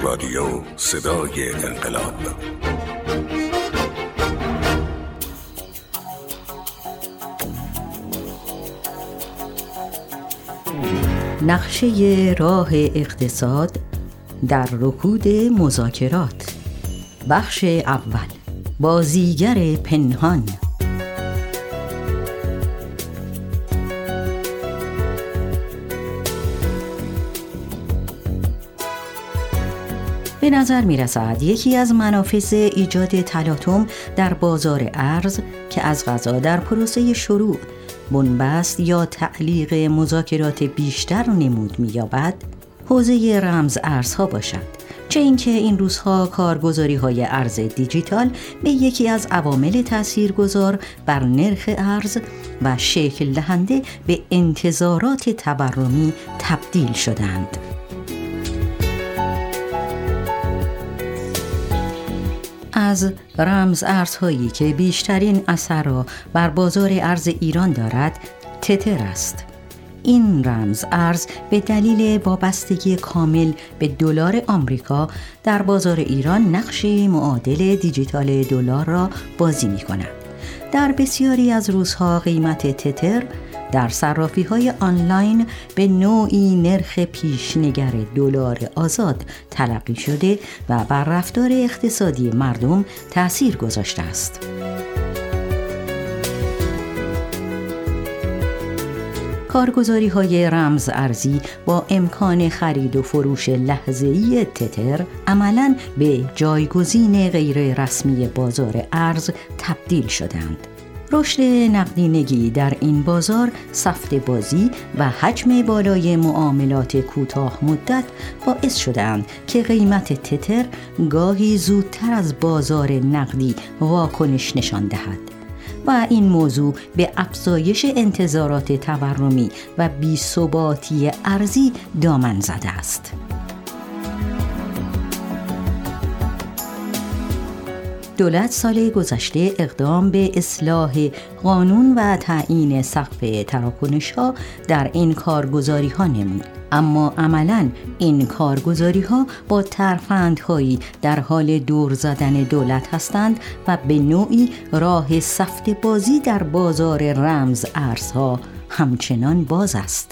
رادیو صدای انقلاب. نقشه راه اقتصاد در رکود مذاکرات. بخش اول، بازیگر پنهان. به نظر می رسد یکی از منافذ ایجاد تلاطم در بازار ارز که از قضا در پروسه شروع بنبست یا تعلیق مذاکرات بیشتر نمود می یابد، حوزه رمز ارزها باشد. چه اینکه این روزها کارگزاری‌های ارز دیجیتال به یکی از عوامل تاثیرگذار بر نرخ ارز و شکل دهنده به انتظارات تورمی تبدیل شدند. از رمز ارزهایی که بیشترین اثر را بر بازار ارز ایران دارد، تتر است. این رمز ارز به دلیل وابستگی کامل به دلار آمریکا در بازار ایران نقشی معادل دیجیتال دلار را بازی می کند. در بسیاری از روزها قیمت تتر در صرافی‌های آنلاین به نوعی نرخ پیشنگر دلار آزاد تلقی شده و بر رفتار اقتصادی مردم تأثیر گذاشته است. کارگزاری‌های رمز ارزی با امکان خرید و فروش لحظه‌ای تتر عملاً به جایگزین غیر رسمی بازار ارز تبدیل شدند. رشد نقدینگی در این بازار، سفت بازی و حجم بالای معاملات کوتاه مدت باعث شدند که قیمت تتر گاهی زودتر از بازار نقدی واکنش نشان دهد و این موضوع به افزایش انتظارات تورمی و بی‌ثباتی ارزی دامن زده است. دولت سال گذشته اقدام به اصلاح قانون و تعیین سقف تراکنش‌ها در این کارگزاری‌ها نمود، اما عملاً این کارگزاری‌ها با ترفندهایی در حال دور زدن دولت هستند و به نوعی راه سفت بازی در بازار رمز ارزها همچنان باز است.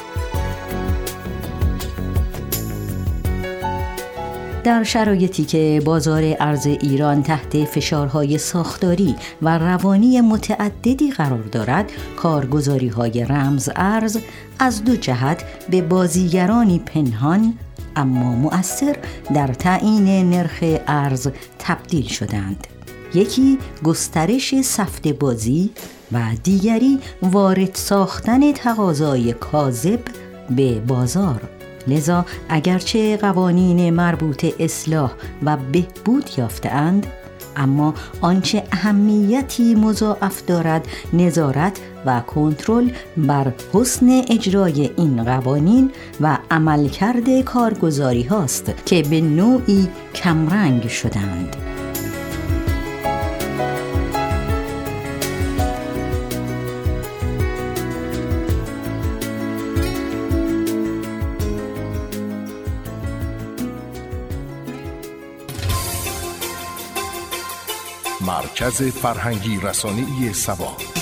در شرایطی که بازار ارز ایران تحت فشارهای ساختاری و روانی متعددی قرار دارد، کارگزاری‌های رمز ارز از دو جهت به بازیگرانی پنهان اما مؤثر در تعیین نرخ ارز تبدیل شدند. یکی گسترش سفت بازی و دیگری وارد ساختن تقاضای کاذب به بازار. لذا اگرچه قوانین مربوطه اصلاح و بهبود یافته‌اند، اما آنچه اهمیتی مضاعف دارد نظارت و کنترل بر حسن اجرای این قوانین و عملکرد کارگزاری هاست که به نوعی کمرنگ شدند. مرکز فرهنگی رسانه‌ای سبا.